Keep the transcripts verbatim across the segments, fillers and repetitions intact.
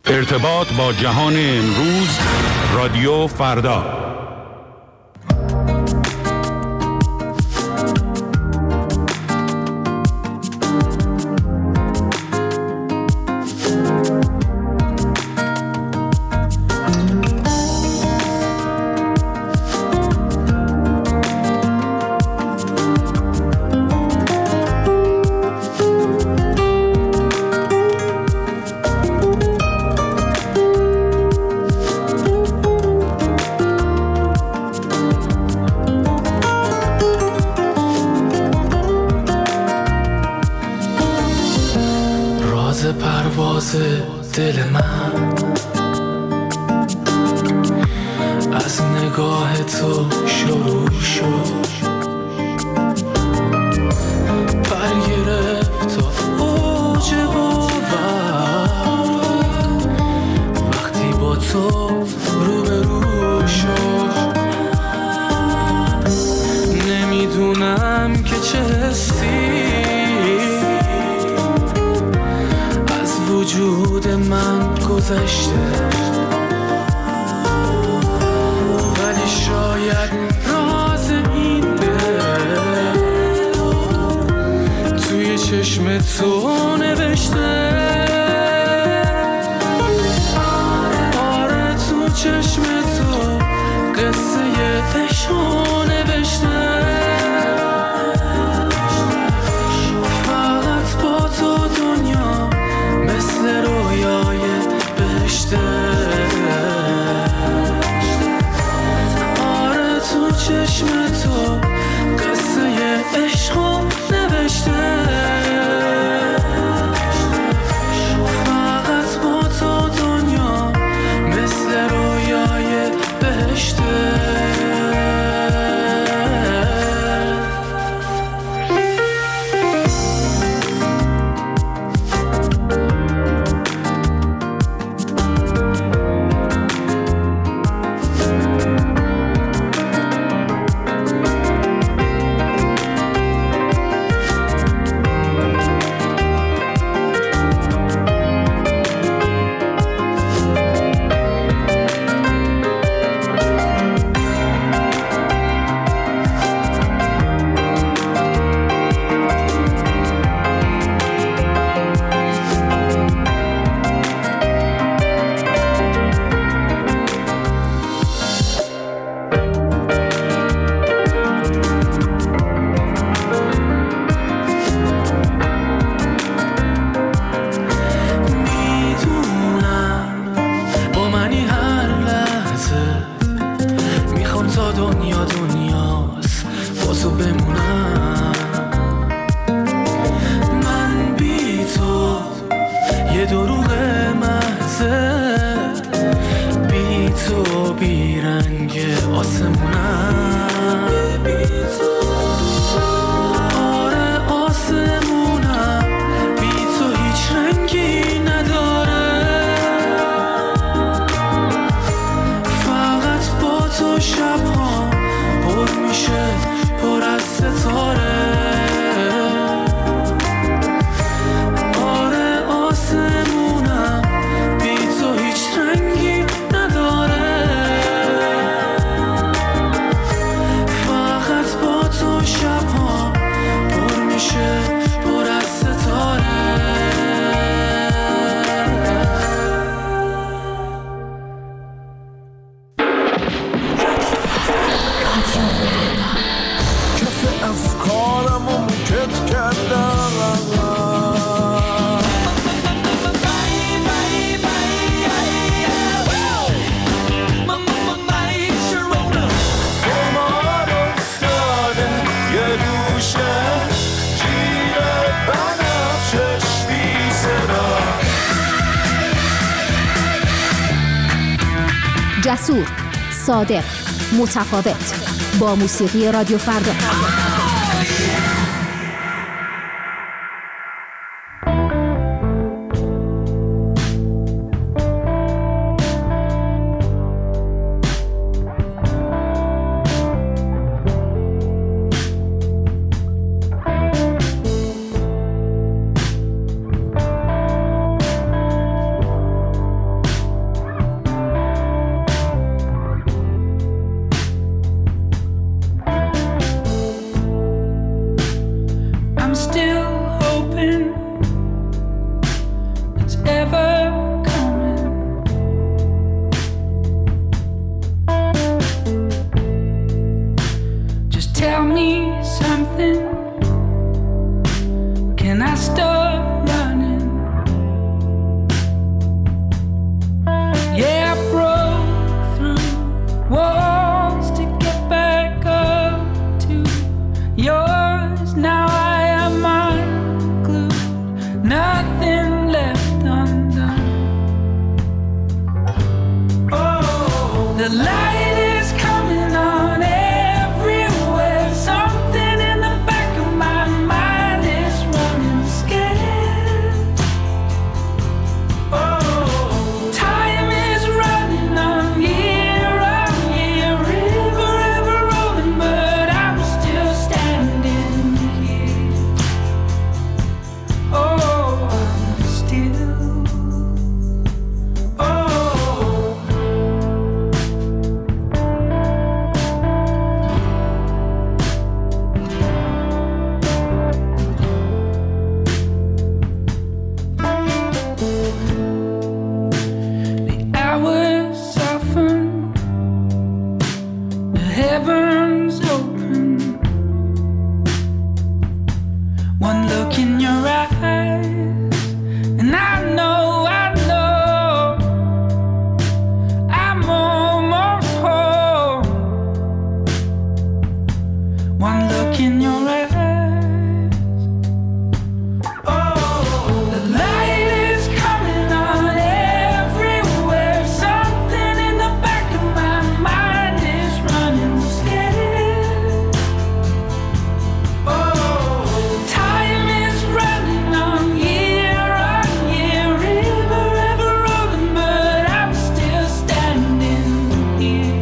ارتباط با جهان امروز، رادیو فردا. دل من از نگاه تو شروع شد، برگرفت تا اوج باور وقتی با تو روبرو شد. نمیدونم که چه حسی وجود من گذشته، ولی شاید راز این دل توی چشم تو نوشته. آره تو چشم تو قصه عشق نوشته. فقط با تو دنیا مثل رویای بهشته. آره تو چشم تو قصه عشق نوشته. فقط با تو دنیا مثل رویای بهشته. جسور، صادق، متفاوت، با موسیقی رادیو فردا. it's ever coming. Just tell me something. Can I stop running? Yeah, I broke through walls to get back up to yours. Now I am unglued, nothing left undone. Oh, the light is coming on everywhere. Something in the back of my mind is running scared. Oh, time is running on year on year, river ever rolling, but I'm still standing here. Oh, I'm still. Oh. The hours soften, the heavens open. One look in your eyes, and I know, I know, I'm almost home. One look in your eyes. Oh, the light is coming on everywhere. Something in the back of my mind is running scared. Oh, time is running on year on year, river ever rolling, but I'm still standing here.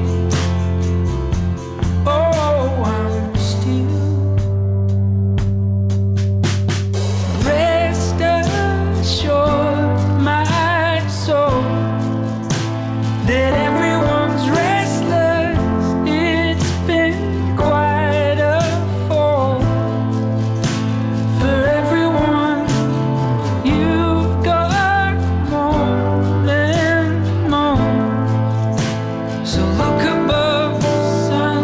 Oh, I'm still. Rest assured, my soul, that everyone's restless. It's been quite a fall for everyone. You've got more than most, so look above the sun.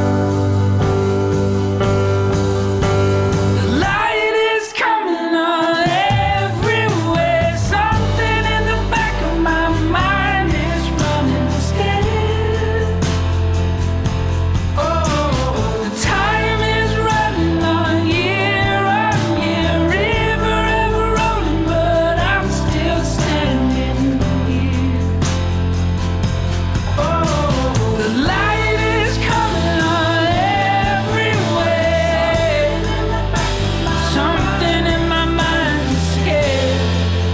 The light is coming on everywhere. Something in the back of my mind is running scared. Oh, the time is running on year on year, river ever rolling, but I'm still standing here. Oh, the light is coming on everywhere. Something in my mind is scared.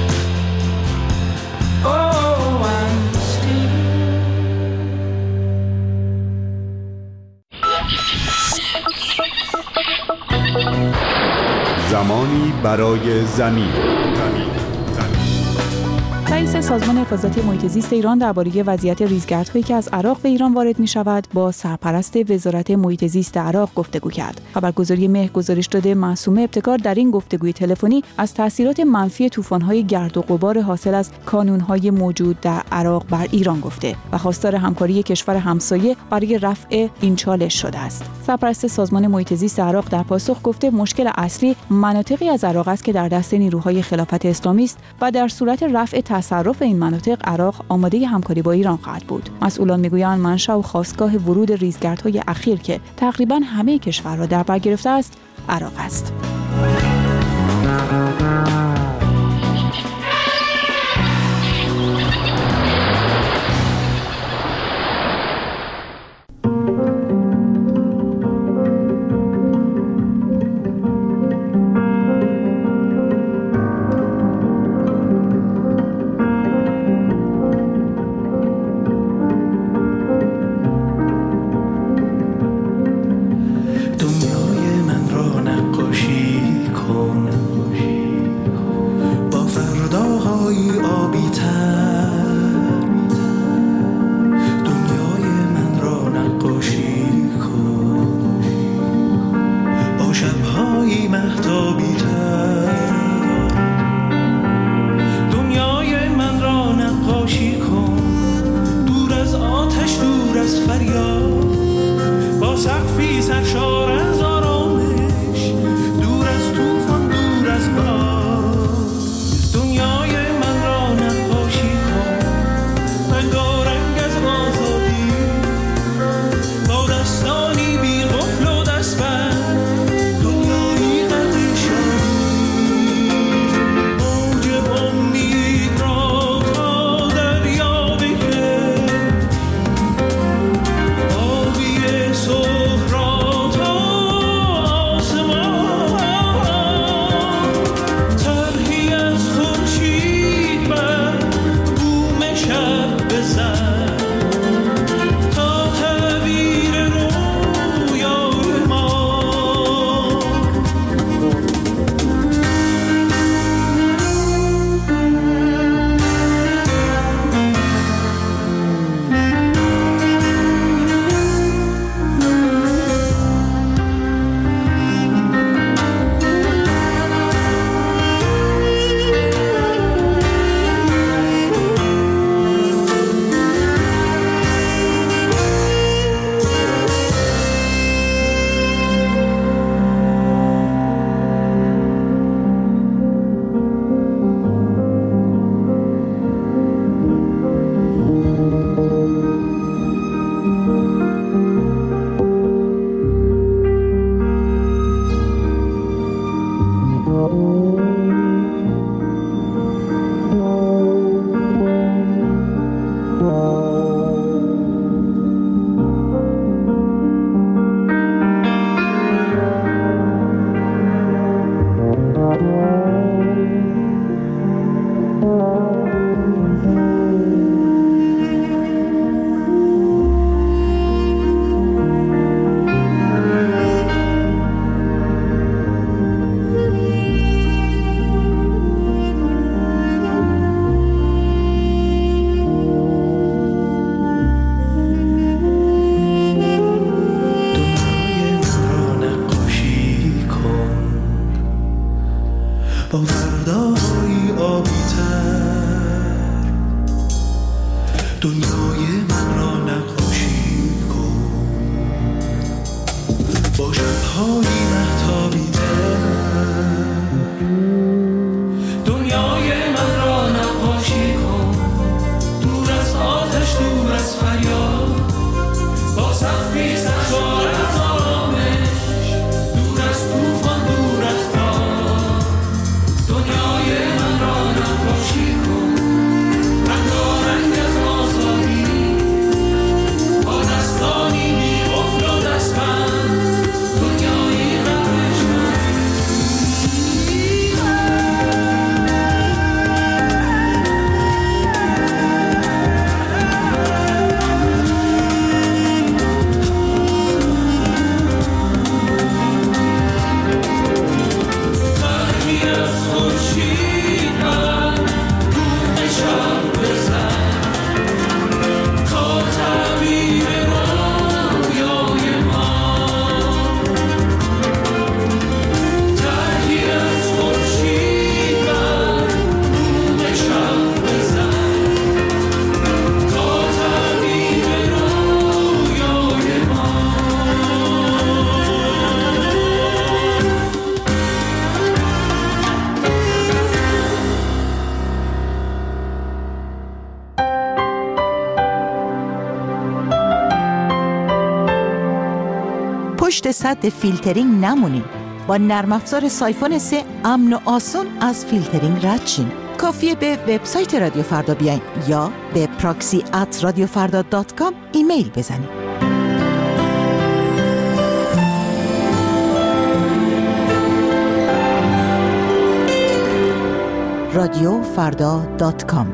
Oh, I'm still. زمانی برای زمین. رئیس سازمان حفاظت محیط زیست ایران درباره وضعیت ریزگردهایی که از عراق به ایران وارد می‌شود با سرپرست وزارت محیط زیست عراق گفتگو کرد. خبرگزاری مهر گزارش داده معصومه ابتکار در این گفتگوی تلفنی از تاثیرات منفی طوفان‌های گرد و غبار حاصل از کانون‌های موجود در عراق بر ایران گفته و خواستار همکاری کشور همسایه برای رفع این چالش شده است. سرپرست سازمان محیط زیست عراق در پاسخ گفته مشکل اصلی مناطقی از عراق است که در دست نیروهای خلافت اسلامی است و در صورت رفع تصرف این مناطق عراق آماده همکاری با ایران خواهد بود. مسئولان میگویند منشأ و خاستگاه ورود ریزگردهای اخیر که تقریباً همه کشور را در بر گرفته است عراق است. دنیا پشت سد فیلترینگ نمونین. با نرم افزار سایفون سه امن و آسون از فیلترینگ رد شین. کافیه به وبسایت رادیو فردا بیاین یا به پراکسی ات رادیو فردا دات کام ایمیل بزنید. رادیو فردا دات کام.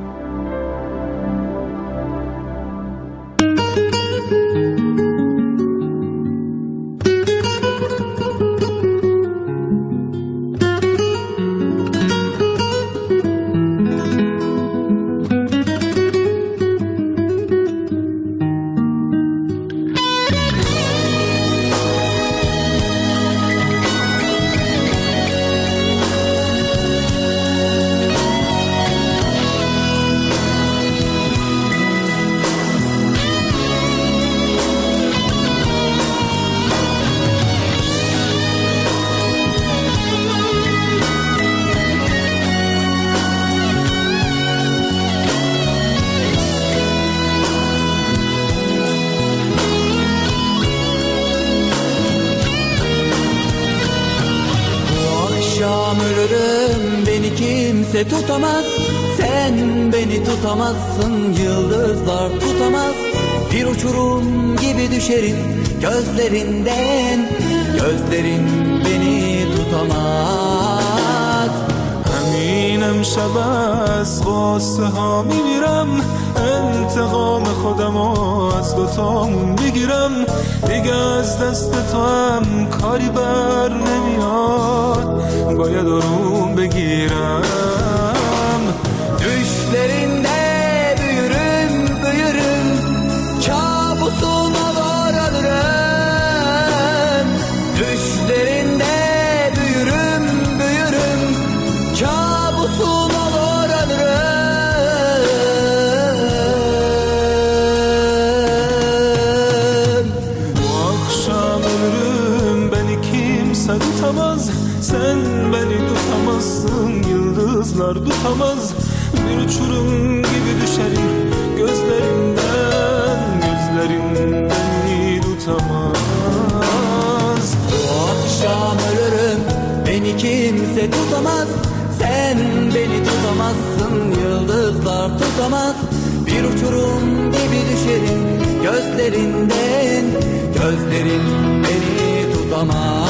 kimse tutamaz. Sen beni tutamazsın, yıldızlar tutamaz. Bir uçurum gibi düşerim gözlerinden, gözlerin beni tutamaz. همین امشب از قصه ها میمیرم، انتقام خودم از دوتامون بگیرم. دیگه از دست تو هم کاری بر نمیاد، باید آروم بگیرم. Düşlerinde büyürüm, büyürüm, kabusuna varalırım. Düşlerinde büyürüm, büyürüm, kabusuna varalırım. Bu akşam ölürüm, beni kimse tutamaz. Sen beni tutamazsın, yıldızlar tutamaz. Bir uçurum gibi düşerim gözlerinden, gözlerin beni tutamaz. Bu akşam ölürüm, beni kimse tutamaz. Sen beni tutamazsın, yıldızlar tutamaz. Bir uçurum gibi düşerim gözlerinden, gözlerin beni tutamaz.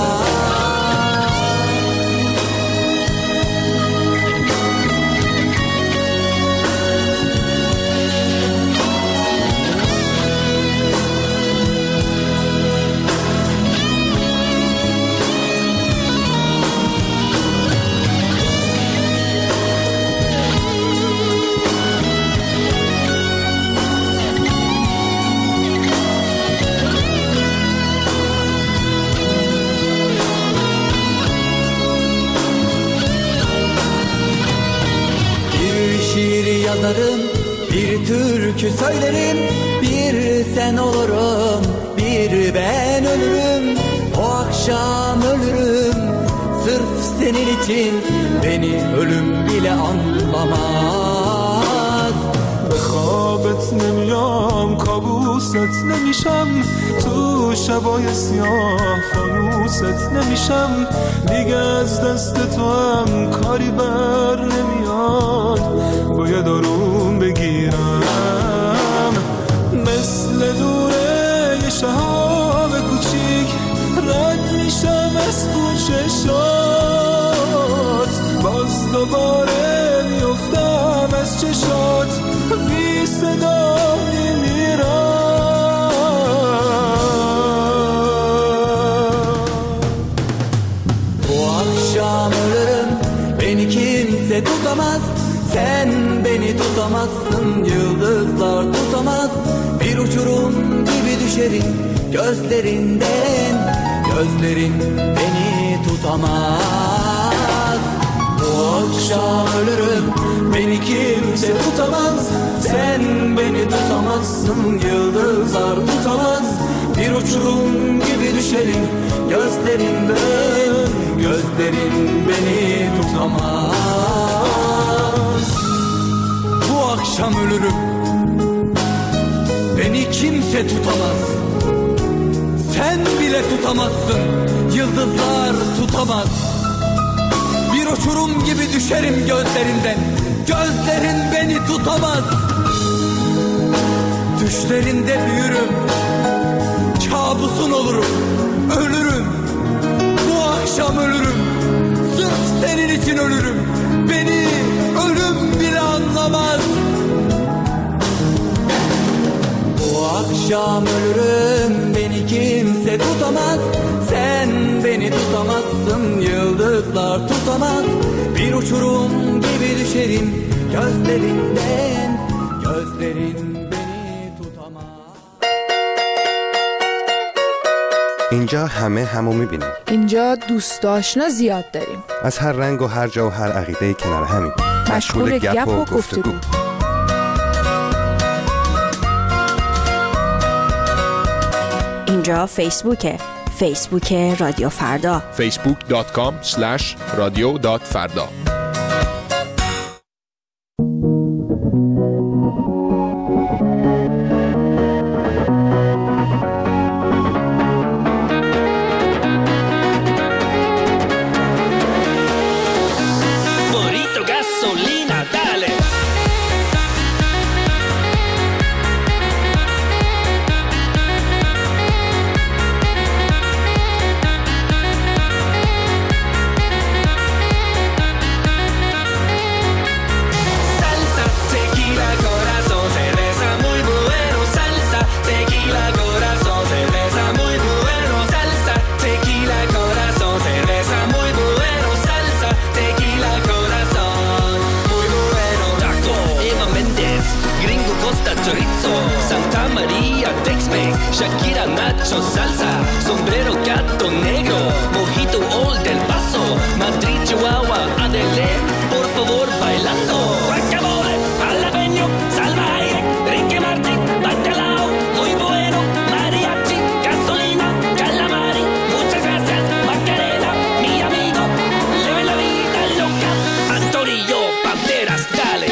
Yazarım, bir türkü söylerim, bir sen olurum, bir ben ölürüm. O akşam ölürüm, sırf senin için beni ölüm bile anlamaz. به خوابت نمیام، کابوست نمیشم، تو شبای سیاه فانوست نمیشم. دیگه از دست تو هم کاری بر نمیاد، باید آروم بگیرم. مثل دوره یه شهاب کوچیک رد میشم از تو چشات، باز دوباره میفتم از چشات، بی صدا میمیرم. Bu akşam ölürüm, beni kimse tutamaz. Sen beni tutamazsın, yıldızlar tutamaz. Bir uçurum gibi düşerim gözlerinden, gözlerin beni tutamaz. Bu akşam ölürüm, beni kimse tutamaz. Sen beni tutamazsın, yıldızlar tutamaz. Bir uçurum gibi düşerim gözlerinden, gözlerin beni tutamaz. Bu akşam ölürüm, beni kimse tutamaz. Sen bile tutamazsın, yıldızlar tutamaz. Bir uçurum gibi düşerim gözlerinden, gözlerin beni tutamaz. Düşlerinde büyürüm, kabusun olurum, ölürüm. Bu akşam ölürüm, sırf senin için ölürüm. Beni ölüm bile anlamaz. Bu akşam ölürüm, beni kimse tutamaz. Sen beni tutamazsın, yıldızlar tutamaz. Bir uçurum gibi düşerim gözlerinden, gözlerin beni tutamaz. اینجا همه همو میبینیم. اینجا دوست آشنا زیاد داریم. از هر رنگ و هر جا و هر عقیده کنار همیم. مشغول گپ و گفتگو. اینجا فیسبوکه. فیسبوک رادیو فردا. فیسبوک دات کام اسلش رادیو دات فردا. Burrito Shakira, Nacho, salsa, sombrero, gato negro, mojito, Old del Paso, Madrid, Chihuahua, Adele, por favor, bailando. Guacamole, jalapeño, salvaje, Ricky Martin, bacalao, muy bueno, mariachi, gasolina, calamari, muchas gracias, Macarena, mi amigo, leve la vida loca, Antonio Banderas, dale.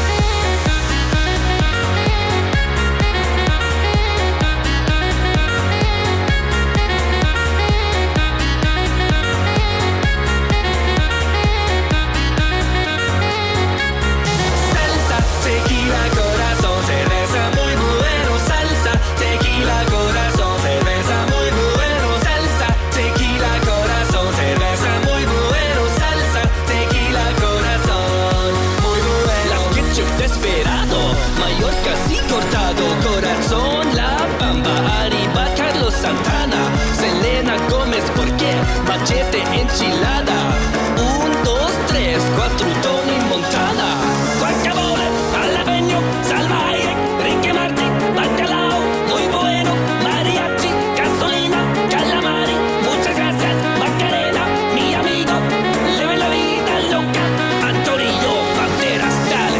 Corazón, La Bamba, arriba Carlos Santana, Selena Gómez, ¿por qué? Machete, enchilada, un, dos, tres, cuatro, Tony Montana, guacamole, jalapeño, salvaje, Ricky Martin, bacalao, muy bueno, mariachi, gasolina, calamari, muchas gracias, Macarena, mi amigo, leve la vida loca, Antonio Banderas, dale.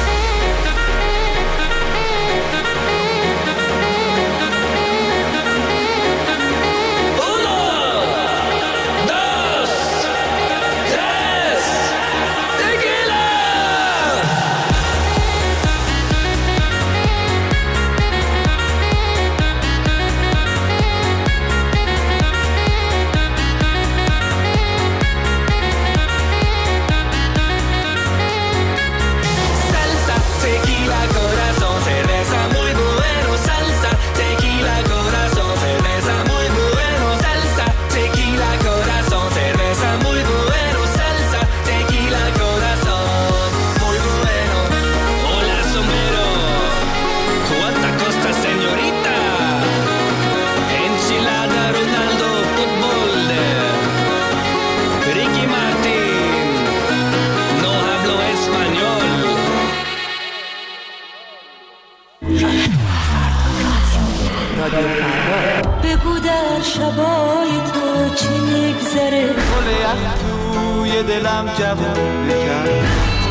بگو در شبای تو چی میگذره گل یخ توی دلم جوون بکن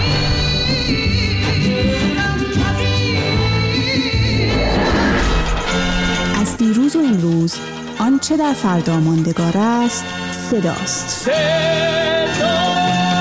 از دیروز و امروز آنچه در فردا ماندگار است صداست. صدا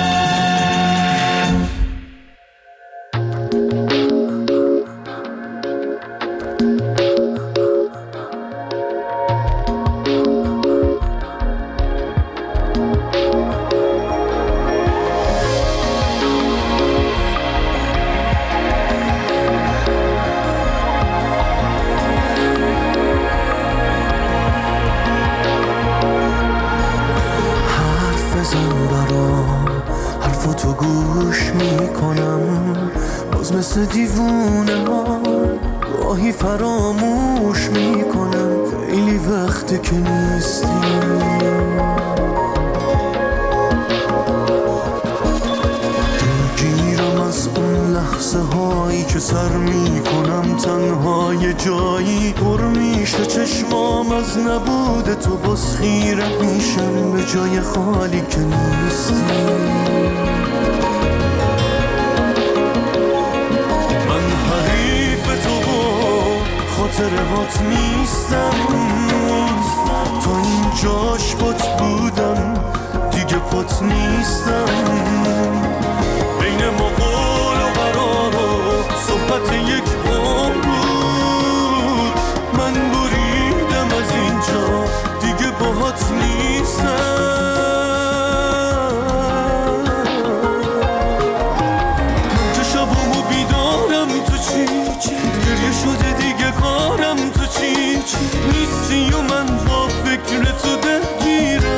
مثل دیوونه ها گاهی فراموش میکنم خیلی وقته که نیستی دلگیرم از اون لحظه هایی که سر میکنم تنهای جایی پر میشه چشمام از نبود تو باز خیره میشم به جای خالی که نیستی خاطرهات نیستم تا اینجاش پات بودم دیگه پات نیستم بین ما قول و قرار و صحبت یک عمر بود من بریدم از اینجا دیگه باهات نیستم که شبامو بیدارم تو چی گریه شده دیگه کارم تو چی چی نیستی و من با فکر تو درگیرم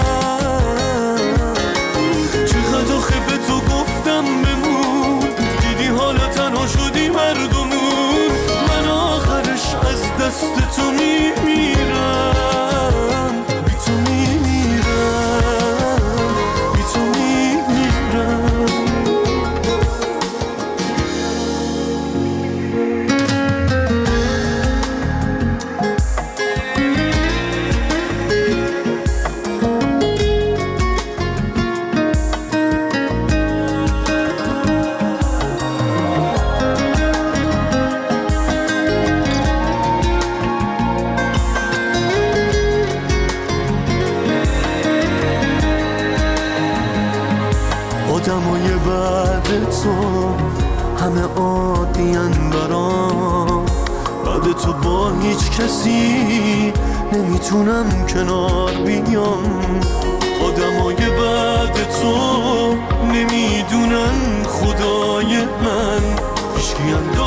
چقدر آخه به تو گفتم بمون دیدی حالا تنها شدی مردمون من آخرش از دست تو میمیرم بی تو میمیرم عادی‌اند برام. بعد تو با هیچ کسی نمیتونم کنار بیام. آدمای بعد تو نمیدونن خدای من هیچکی